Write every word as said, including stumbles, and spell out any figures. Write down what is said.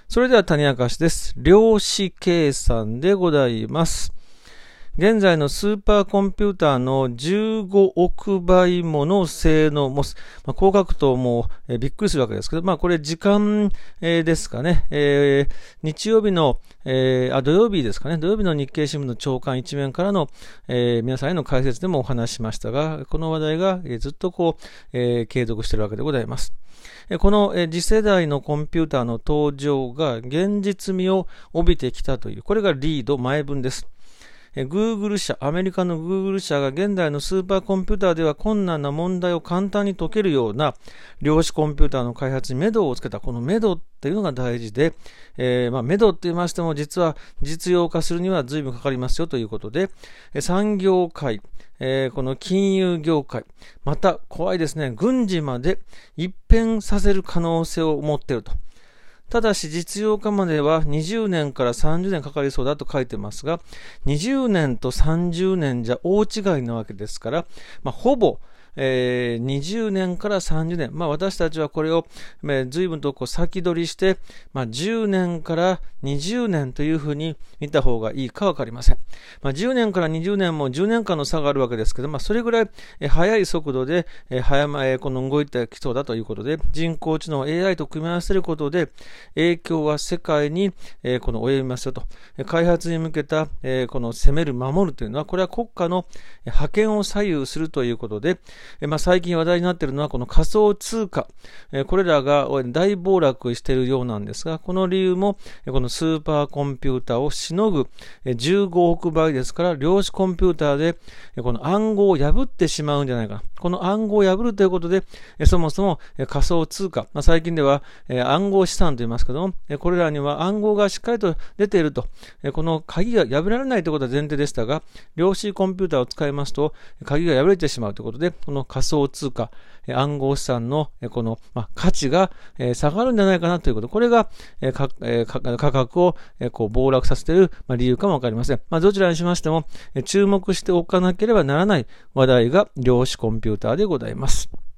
それでは種明かしです。量子計算でございます。現在のスーパーコンピューターのじゅうごおくばいもの性能を持つ。まあ、こう書くともう、えー、びっくりするわけですけど、まあこれ時間、えー、ですかね。えー、日曜日の、えー、あ、土曜日ですかね。土曜日の日経新聞の朝刊一面からの、えー、皆さんへの解説でもお話ししましたが、この話題が、えー、ずっとこう、えー、継続しているわけでございます。この次世代のコンピューターの登場が現実味を帯びてきたという、これがリード前文です。Google 社、アメリカの Google 社が現代のスーパーコンピューターでは困難な問題を簡単に解けるような量子コンピューターの開発に目処をつけた。この目処っていうのが大事で、えー、まあ目処って言いましても実は実用化するには随分かかりますよということで、産業界、えー、この金融業界、また怖いですね、軍事まで一変させる可能性を持っていると。ただし実用化まではにじゅうねんからさんじゅうねんかかりそうだと書いてますが、にじゅうねんとさんじゅうねんじゃ大違いなわけですから、まあ、ほぼえー、にじゅうねんからさんじゅうねん、まあ、私たちはこれを、えー、随分とこう先取りして、まあ、じゅうねんからにじゅうねんというふうに見た方がいいかわかりません。まあ、じゅうねんからにじゅうねんもじゅうねんかんの差があるわけですけど、まあ、それぐらい、えー、速い速度で、えー、早ま、えー、この動いてきそうだということで、人工知能 エーアイ と組み合わせることで影響は世界に、えー、この及びますよと。開発に向けた、えー、この攻める守るというのは、これは国家の覇権を左右するということで、まあ、最近話題になっているのはこの仮想通貨、これらが大暴落しているようなんですが、この理由もこのスーパーコンピューターをしのぐじゅうごおくばいですから、量子コンピューターでこの暗号を破ってしまうんじゃないかな。この暗号を破るということで、そもそも仮想通貨、まあ、最近では暗号資産と言いますけども、これらには暗号がしっかりと出ていると、この鍵が破られないということは前提でしたが、量子コンピューターを使いますと鍵が破れてしまうということで、この仮想通貨、暗号資産のこの価値が下がるんじゃないかなということ。これが価格をこう暴落させている理由かもわかりません。まあ、どちらにしましても注目しておかなければならない話題が量子コンピューターでございます。